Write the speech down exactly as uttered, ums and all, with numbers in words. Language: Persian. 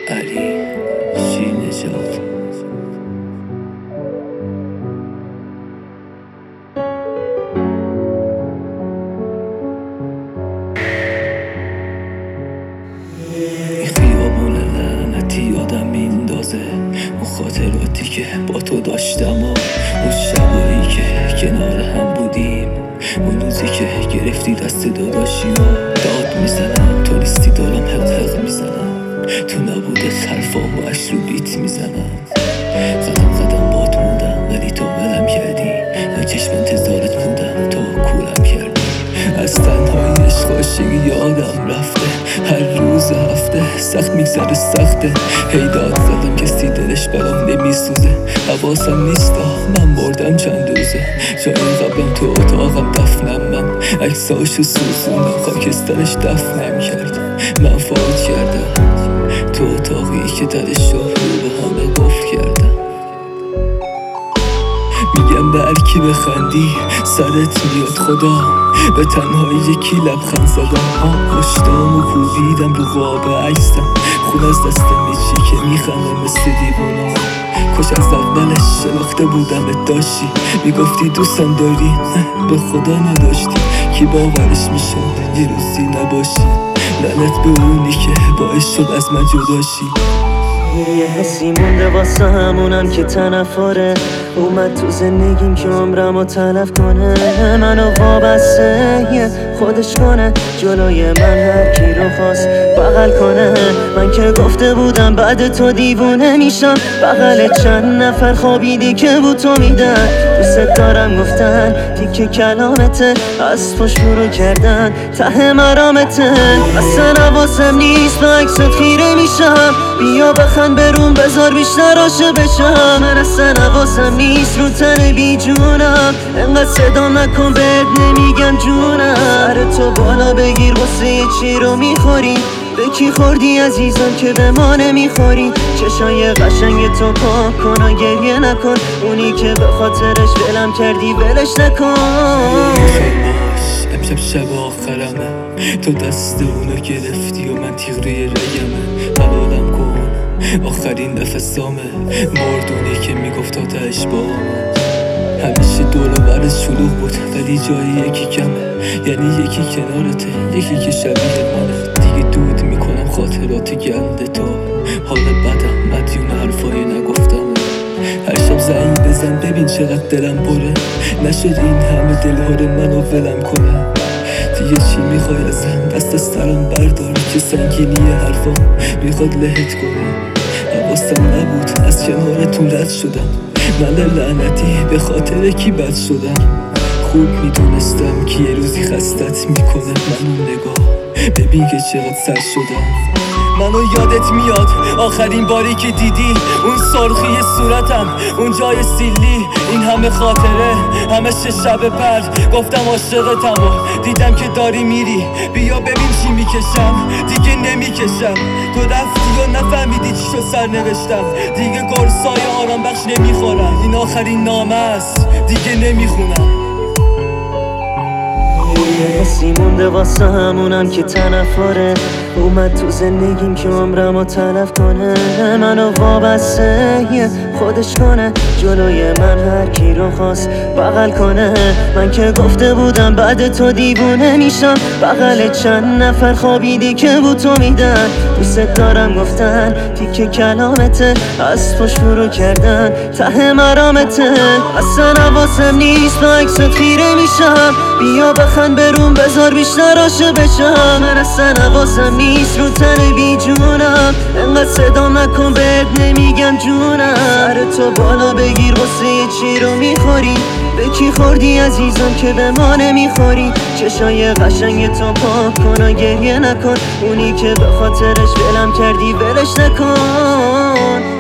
علی شیرنژاد. خیابون لعنتی یادم میندازه اون خاطراتی که با تو داشتم و اون شبایی که کنار هم بودیم، اون روزی که گرفتی دست داداشیم و داد میزنم تو نیستی دارم حق حق میزنم، تو نبوده حرفام و عشق رو بیت میزنم. قدم قدم بات موندم ولی تو ولم کردی، من چشم انتظارت بودم تو کولم کردی. از تنهایی عشق عاشقی یادم رفته، هر روز هفته سخت میگذره سخته. هی داد زدم کسی دلش برام نمیسوزه، حواسم نیستا من بردم چند روزه. جای قبلم تو اتاقم دفنم، من عکساشو سوزوندم خاکسترش دفنم کرد. من فوت کردم تو اتاقی که درش رو به همه قفل کردم. میگم به هرکی بخندی سرت میاد خدا، به تنهایی یکی لبخند زدم. ها پشتام و کوبیدم رو قاب عکسم، خون از دستم میچی که میخندم مثل دیوانم. کاش از اولش شناخته بودم داشتی، میگفتی دوستم داری به خدا نداشتی. کی باورش میشد یه روزی نباشی، لعنت به اونی که باعث شد از من جداشی. یه حسی مونده واسه همونم که تنفره، اومد تو زندگیم که عمرمو تلف کنه. منو وابسته یه خودش کنه، جلوی من هر کی رو خواست بغل کنه. من که گفته بودم بعد تو دیوونه میشم، بغل چند نفر خوابیدی که بود تو میدن. دوست دارم گفتن تیکه کلامته، از پشت برو کردن ته مرامته. اصلا حواسم نیست به عکست خیره میشم، بیا بخند برون بذار بیشتر عاشق بشم. من اصلا حواسم نیست رو تن بی جونم، انقدر صدا نکن بهت نمیگم جونم. سر تو بالا بگیر واسه چی رو میخوری، به کی خوردی عزیزم که به ما نمیخوری. چشای قشنگ تو پاک کن و گریه نکن، اونی که به خاطرش ولم کردی ولش نکن. امشب شب آخرمه، تو دست اونو گرفتی و من تیغ روی رگمه. حلالم کن آخرین نفسامه، مردونی که میگفت آتش با همیشه دور و برش شلوغ بود ولی جایی یکی کمه. یعنی یکی کنارته یکی که شبیه منه. دیگه دود میکنم خاطرات گند تو، حال بدم مدیون حرفای نگفتم. هر شب زنگ بزن ببین چقدر دلم بره، نشد این همه دلهاره منو ولم کنه. دیگه چی میخوای ازم؟ دست از سرم بردار که سنگینی حرفا میخواد لهت کنه. حواسم نبود از کنارتون رد شدم، من لعنتی به خاطر کی بد شدم. خوب میدونستم که یه روزی خستت میکنه منو نگاه، ببین که چقدر سر شدم. منو یادت میاد آخرین باری که دیدی، اون سرخی صورتم اون جای سیلی. این همه خاطره همه شب پرد، گفتم عاشقتم و دیدم که داری میری. بیا ببین چی میکشم دیگه نمیکشم، تو رفتی و نفهمیدی چی شد سرنوشتم. دیگه قرصای آرام بخش نمیخورم، این آخرین نامه است دیگه نمیخونم. یه حسی مونده واسه همونم که تنفره، اومد تو زندگیم که عمرمو تلف کنه. منو وابسته یه خودش کنه، جلوی من هر کی رو خواست بغل کنه. من که گفته بودم بعد تو دیوونه میشم، بغل چند نفر خوابیدی که بود تو میدن. دوست دارم گفتن تیکه کلامته، از پشت برو کردن ته مرامته. اصلا حواسم نیست به عکست خیره میشم، بیا بخند برون بذار بیشتر عاشق بشم. من اصلا حواسم نیست رو تن بی جونم، انقدر صدا نکن بهت نمیگم جونم. سر تو بالا بگیر واسه چی رو میخوری، به کی خوردی عزیزم که به ما نمیخوری. چشای قشنگ تو پاک کن و گریه نکن، اونی که به خاطرش ولم کردی ولش نکن.